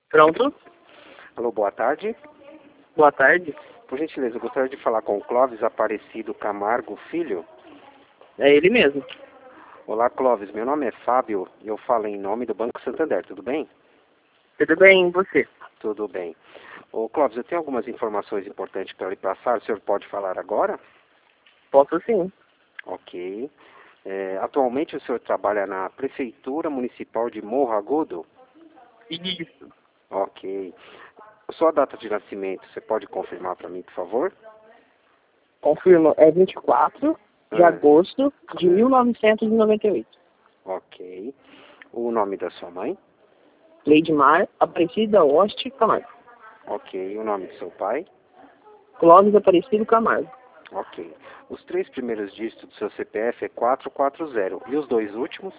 Pronto? Alô, boa tarde. Boa tarde. Por gentileza, eu gostaria de falar com o Clóvis Aparecido Camargo Filho. É ele mesmo. Olá, Clóvis. Meu nome é Fábio e eu falo em nome do Banco Santander. Tudo bem? Tudo bem, e você? Tudo bem. Ô, Clóvis, eu tenho algumas informações importantes para lhe passar. O senhor pode falar agora? Posso sim. Ok. Atualmente o senhor trabalha na Prefeitura Municipal de Morro Agudo? Isso. Ok. Sua data de nascimento, você pode confirmar para mim, por favor? Confirmo, é 24 de agosto de 1998. Ok. O nome da sua mãe? Leidmar Aparecida Oste Camargo. Ok. O nome do seu pai? Clóvis Aparecido Camargo. Ok. Os 3 primeiros dígitos do seu CPF é 440. E os 2 últimos?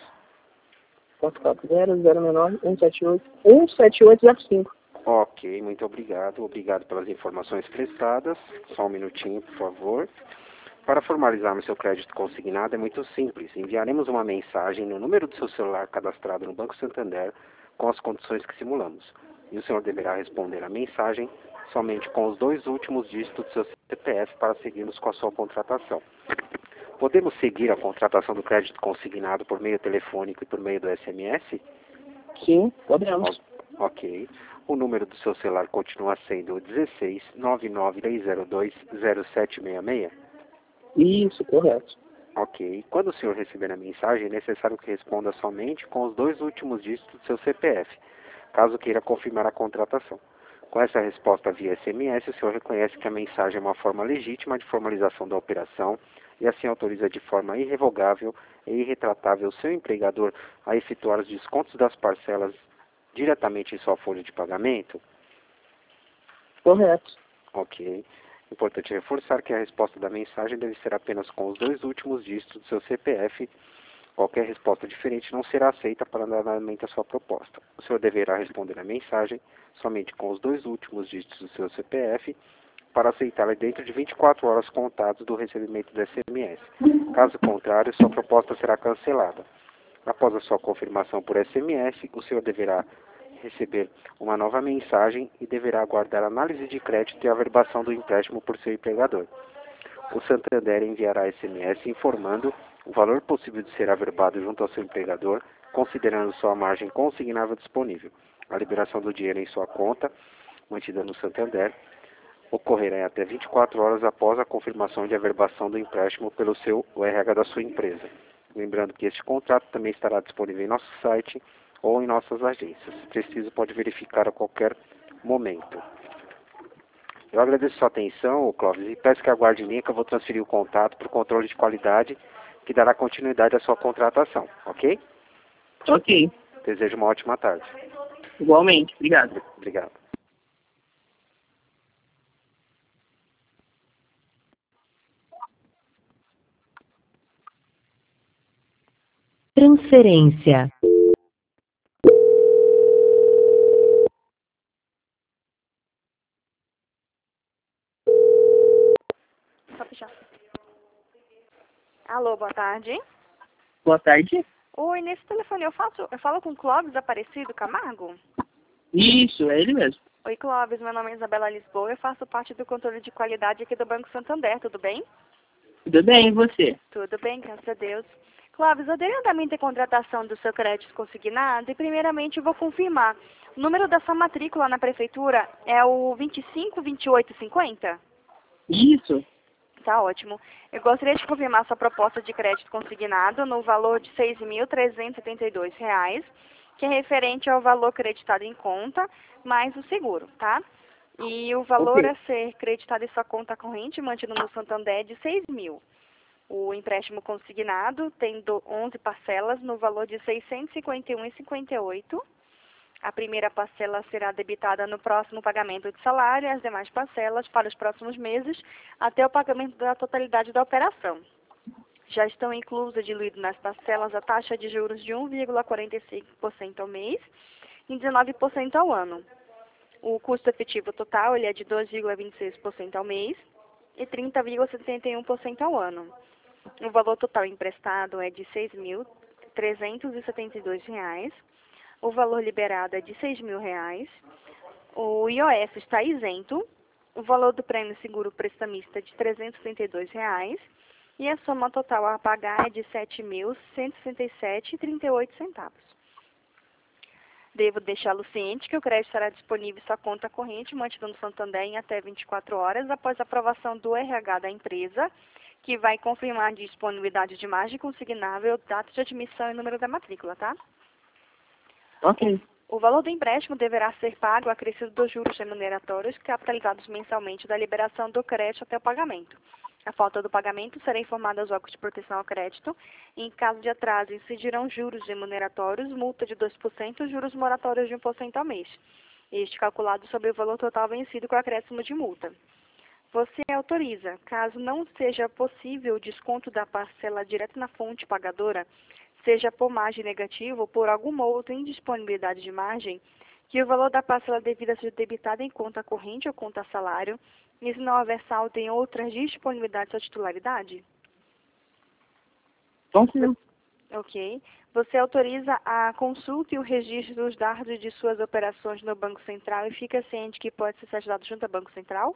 440 069 178 17805. Ok, muito obrigado. Obrigado pelas informações prestadas. Só um minutinho, por favor. Para formalizarmos seu crédito consignado é muito simples. Enviaremos uma mensagem no número do seu celular cadastrado no Banco Santander com as condições que simulamos. E o senhor deverá responder a mensagem somente com os 2 últimos dígitos do seu CPF para seguirmos com a sua contratação. Podemos seguir a contratação do crédito consignado por meio telefônico e por meio do SMS? Sim, podemos. Ok. O número do seu celular continua sendo o 16 99302 0766? Isso, correto. Ok. Quando o senhor receber a mensagem, é necessário que responda somente com os 2 últimos dígitos do seu CPF, caso queira confirmar a contratação. Com essa resposta via SMS, o senhor reconhece que a mensagem é uma forma legítima de formalização da operação e assim autoriza de forma irrevogável e irretratável o seu empregador a efetuar os descontos das parcelas diretamente em sua folha de pagamento? Correto. Ok. Importante reforçar que a resposta da mensagem deve ser apenas com os 2 últimos dígitos do seu CPF. Qualquer resposta diferente não será aceita para dar andamento à sua proposta. O senhor deverá responder a mensagem somente com os 2 últimos dígitos do seu CPF para aceitá-la dentro de 24 horas contados do recebimento do SMS. Caso contrário, sua proposta será cancelada. Após a sua confirmação por SMS, o senhor deverá receber uma nova mensagem e deverá aguardar a análise de crédito e a averbação do empréstimo por seu empregador. O Santander enviará SMS informando o valor possível de ser averbado junto ao seu empregador, considerando sua margem consignável disponível. A liberação do dinheiro em sua conta, mantida no Santander, ocorrerá em até 24 horas após a confirmação de averbação do empréstimo pelo seu RH da sua empresa. Lembrando que este contrato também estará disponível em nosso site ou em nossas agências. Se preciso, pode verificar a qualquer momento. Eu agradeço sua atenção, Clóvis, e peço que aguarde em linha que eu vou transferir o contato para o controle de qualidade que dará continuidade à sua contratação, ok? Ok. Desejo uma ótima tarde. Igualmente. Obrigado. Obrigado. Transferência. Só puxar. Alô, boa tarde. Boa tarde. Oi, nesse telefone eu falo com o Clóvis Aparecido Camargo? Isso, é ele mesmo. Oi, Clóvis, meu nome é Isabela Lisboa, eu faço parte do controle de qualidade aqui do Banco Santander, tudo bem? Tudo bem, e você? Tudo bem, graças a Deus. Clóvis, eu dei andamento à contratação do seu crédito consignado e primeiramente eu vou confirmar. O número da sua matrícula na prefeitura é o 252850? Isso. Tá ótimo. Eu gostaria de confirmar sua proposta de crédito consignado no valor de R$ 6.372, que é referente ao valor creditado em conta, mais o seguro, tá? E o valor Ok. a ser creditado em sua conta corrente, mantido no Santander, é de 6 mil. O empréstimo consignado tem 11 parcelas no valor de R$ 651,58. A primeira parcela será debitada no próximo pagamento de salário e as demais parcelas para os próximos meses até o pagamento da totalidade da operação. Já estão inclusas, diluído nas parcelas, a taxa de juros de 1,45% ao mês e 19% ao ano. O custo efetivo total ele é de 2,26% ao mês e 30,71% ao ano. O valor total emprestado é de R$ 6.372. O valor liberado é de R$6.000. O IOF está isento. O valor do prêmio seguro prestamista é de R$332. E a soma total a pagar é de R$7.167,38. Devo deixá-lo ciente que o crédito estará disponível em sua conta corrente, mantida no Santander em até 24 horas, após a aprovação do RH da empresa, que vai confirmar a disponibilidade de margem consignável, data de admissão e número da matrícula, tá? Ok. O valor do empréstimo deverá ser pago acrescido dos juros remuneratórios capitalizados mensalmente da liberação do crédito até o pagamento. A falta do pagamento será informada aos órgãos de proteção ao crédito. Em caso de atraso, incidirão juros remuneratórios, multa de 2% e juros moratórios de 1% ao mês. Este calculado sobre o valor total vencido com acréscimo de multa. Você autoriza, caso não seja possível o desconto da parcela direto na fonte pagadora, seja por margem negativa ou por alguma outra indisponibilidade de margem, que o valor da parcela devida seja debitado em conta corrente ou conta salário, e se não houver saldo em outras disponibilidades ou titularidade? Confirmo. Ok. Você autoriza a consulta e o registro dos dados de suas operações no Banco Central e fica ciente que pode ser ajudado junto ao Banco Central?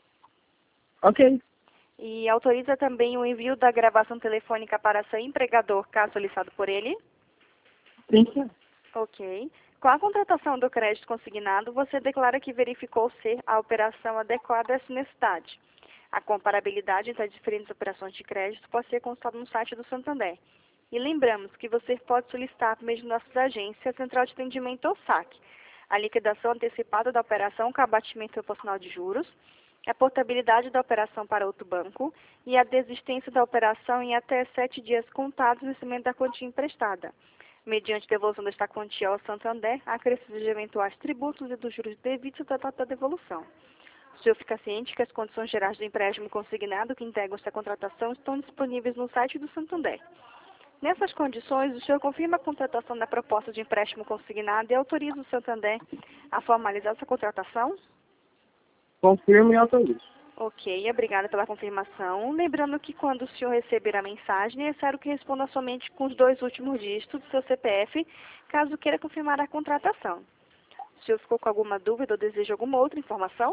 Ok. E autoriza também o envio da gravação telefônica para seu empregador, caso solicitado por ele? Sim, senhor. Ok. Com a contratação do crédito consignado, você declara que verificou ser a operação adequada à sua necessidade. A comparabilidade entre as diferentes operações de crédito pode ser consultada no site do Santander. E lembramos que você pode solicitar por meio de nossas agências, Central de Atendimento ou SAC, a liquidação antecipada da operação com abatimento proporcional de juros, a portabilidade da operação para outro banco e a desistência da operação em até 7 dias contados no vencimento da quantia emprestada, mediante devolução desta quantia ao Santander, acrescidos de eventuais tributos e dos juros devidos da data da devolução. O senhor fica ciente que as condições gerais do empréstimo consignado que integram esta contratação estão disponíveis no site do Santander. Nessas condições, o senhor confirma a contratação da proposta de empréstimo consignado e autoriza o Santander a formalizar essa contratação? Confirmo e autorizo. Ok, obrigada pela confirmação. Lembrando que quando o senhor receber a mensagem, é necessário que responda somente com os 2 últimos dígitos do seu CPF, caso queira confirmar a contratação. O senhor ficou com alguma dúvida ou deseja alguma outra informação?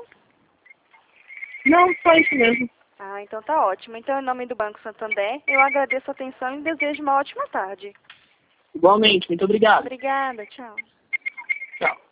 Não, só isso mesmo. Ah, então tá ótimo. Então, em nome do Banco Santander, eu agradeço a atenção e desejo uma ótima tarde. Igualmente, muito obrigado. Obrigada, tchau. Tchau.